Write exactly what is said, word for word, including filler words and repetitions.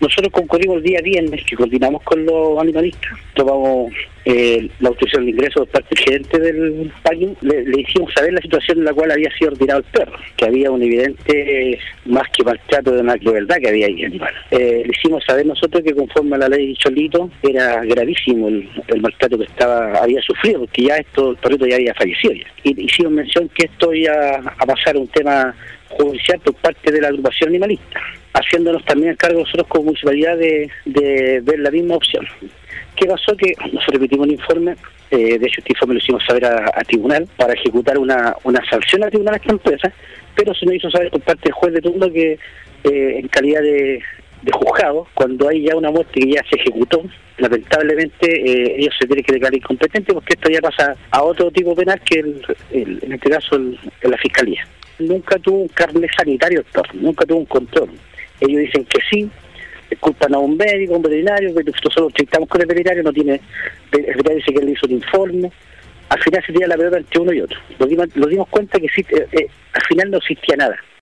nosotros concurrimos el día viernes, que coordinamos con los animalistas, tomamos eh, la autorización de ingreso por parte del gerente del parking, le, le hicimos saber la situación en la cual había sido ordenado el perro, que había un evidente, más que maltrato, de una crueldad que había ahí animal. Eh, le hicimos saber nosotros que conforme a la ley de Cholito era gravísimo el, el maltrato que estaba había sufrido, porque ya esto, el perrito ya había fallecido ya. Y hicimos mención que esto iba a pasar a un tema judicial por parte de la agrupación animalista, haciéndonos también el cargo nosotros como municipalidad de, de ver la misma opción. ¿Qué pasó? Que nosotros repetimos un informe, eh, de hecho este informe lo hicimos saber a, a tribunal para ejecutar una, una sanción a tribunal a esta empresa, pero se nos hizo saber por parte del juez de turno que eh, en calidad de, de juzgado, cuando hay ya una muerte que ya se ejecutó, lamentablemente eh, ellos se tienen que declarar incompetentes porque esto ya pasa a otro tipo penal que el, el, en este caso el, la fiscalía. Nunca tuvo un carnet sanitario el perro, nunca tuvo un control. Ellos dicen que sí, culpan a un médico, un veterinario, que nosotros tratamos con el veterinario, no tiene, el veterinario dice que él hizo un informe. Al final se tira la pelota entre uno y otro. Nos dimos, nos dimos cuenta que sí, eh, eh, al final no existía nada.